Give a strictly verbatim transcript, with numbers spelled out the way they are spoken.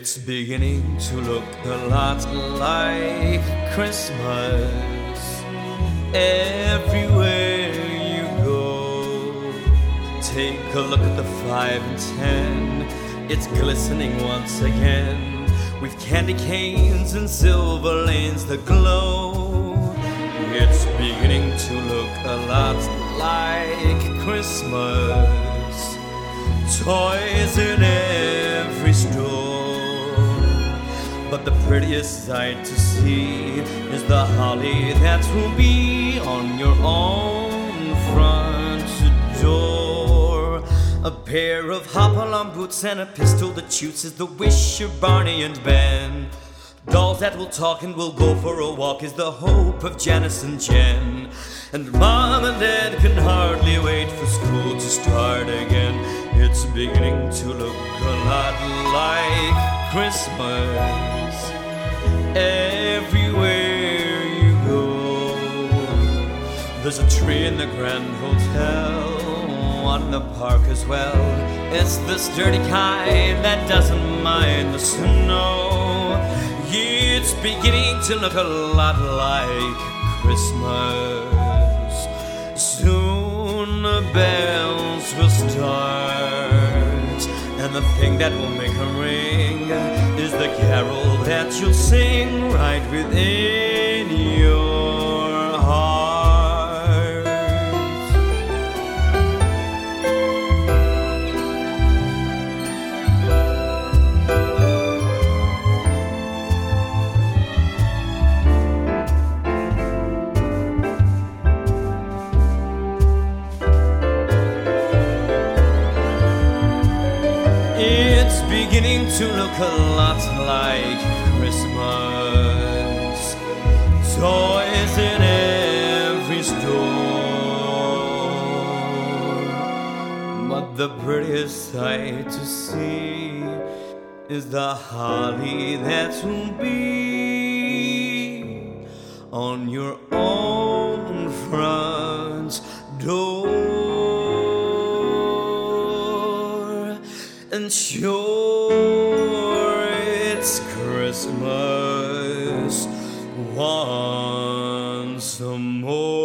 It's beginning to look a lot like Christmas everywhere you go. Take a look at the five and ten, it's glistening once again, with candy canes and silver lanes that glow. It's beginning to look a lot like Christmas, toys in every store. But the prettiest sight to see is the holly that will be on your own front door. A pair of hop-along boots and a pistol that shoots is the wish of Barney and Ben. Dolls that will talk and will go for a walk is the hope of Janice and Jen. And Mom and Dad can hardly wait for school to start again. It's beginning to look a lot like Christmas everywhere you go. There's a tree in the Grand Hotel, one in the park as well. It's the sturdy kind that doesn't mind the snow. It's beginning to look a lot like Christmas. Soon the bells will start, and the thing that will make her ring is the carol that you'll sing right within your heart. It's beginning to look a lot like Christmas, toys in every store. But the prettiest sight to see is the holly that will be on your own front door. And sure, it's Christmas once more.